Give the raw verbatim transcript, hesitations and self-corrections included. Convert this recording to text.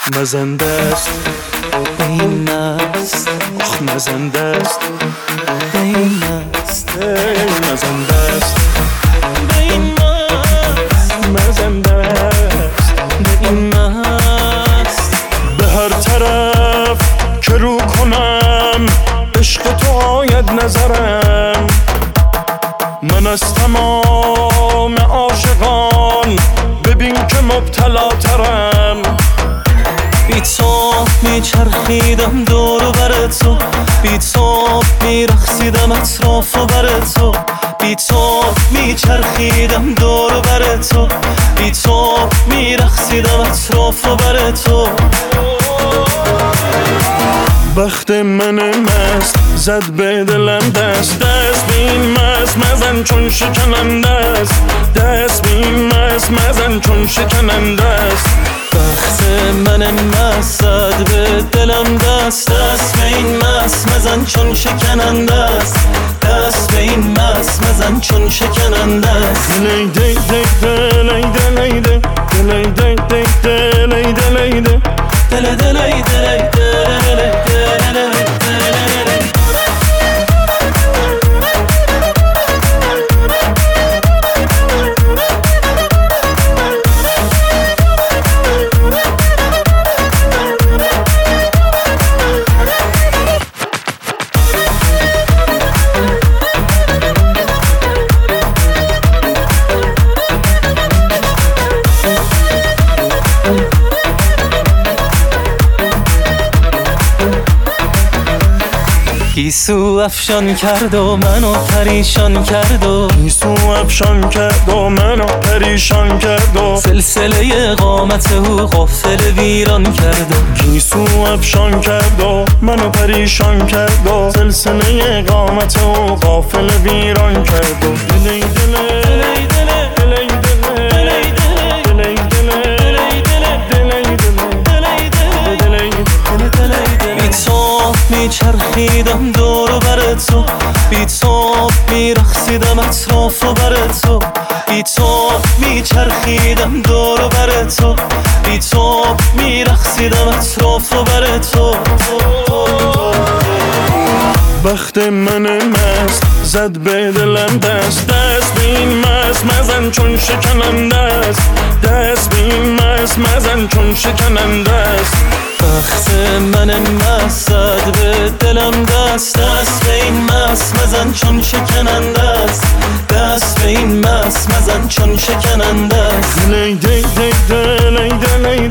مزنده است این است آخ مزنده است این است مزنده است این است مزنده است این است به هر طرف که رو کنم عشق تو آید نظرم. من از تمام عاشقان ببین که مبتلا ترم. بی تو میچرخیدم دور و بر تو، بی تو میرقصیدم اطراف و بر تو، بی تو میچرخیدم دور و بر تو، بی تو میرقصیدم اطراف و بر تو. بخت من مست زد به دلم دست، دست بین مست مزن چون شکننده است، دست بین مست مزن چون شکننده است. بخت من مست زد به دلم دست، دست به این مست مزن چون شکننده است، دست به این مست مزن چون شکننده است. دلی دی دی دلی دلی دی دلی دی دی دلی دلی دی دل دلی دلی دلی دلی گیسو افشان کرد و منو پریشان کرد و گیسو افشان کرد و منو پریشان کرد و سلسله قامت او غافل ویران کرد و گیسو افشان کرد و منو پریشان کرد و سلسله قامت او غافل ویران کرد و دلی دلی دلی دلی دلی دلی بی تو میچرخیدم دور و بر تو، بی تو میرقصیدم اطراف و بر تو، بی تو میچرخیدم دور و بر تو، بی تو میرقصیدم اطراف و بر تو. بخت من مست زد به دلم دست، دست بین مست مزن چون شکننده است، دست بین مست مزن چون شکننده است. بخت من مست زد به دلم دست، دست به این مست مزن چون شکننده است، دست به این مست مزن چون شکننده است. دلی دی دی دلی دلی